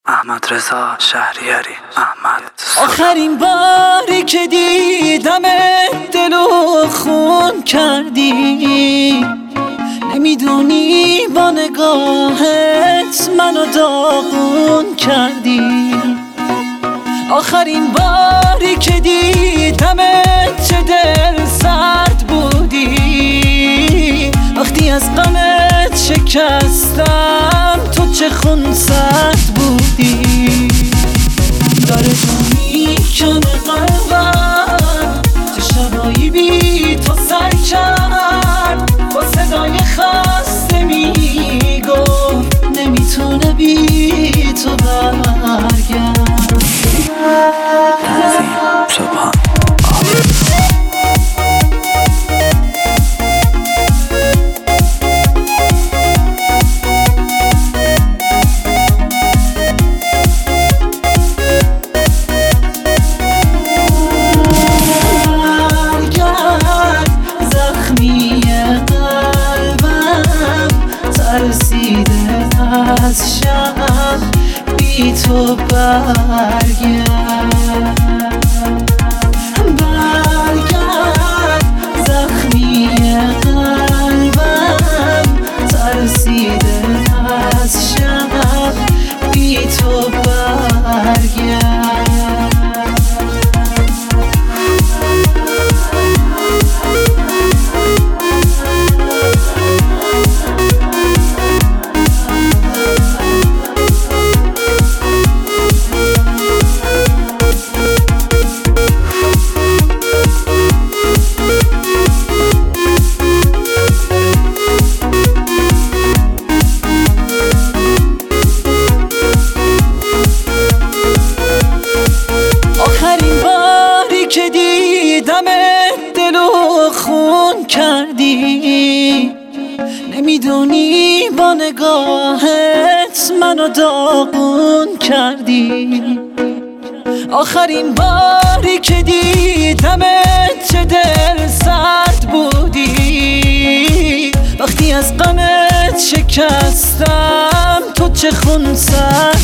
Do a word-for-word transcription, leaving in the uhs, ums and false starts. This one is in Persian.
احمد رضا شهریاری. احمد آخرین باری که دیدم دلو خون کردی، نمیدونی با نگاهت منو داغون کردی. آخرین باری که دیدم چه دل سرد بودی، وقتی از غمت شکستم تو چه خون سرد بودی. داره تو میکنه قلبم، چه شبایی بی تو سر کرد، با صدای خسته میگفت نمیتونه بی تو برگرد. تنظیم سبحان از شب بی تو برگرد، برگرد زخمی قلبم، ترسیده از شب بی تو برگرد. که دیدم دلو خون کردی، نمیدونی با نگاهت منو داغون کردی. آخرین باری که دیدم چه دل سرد بودی، وقتی از غمت شکستم تو چه خون سرد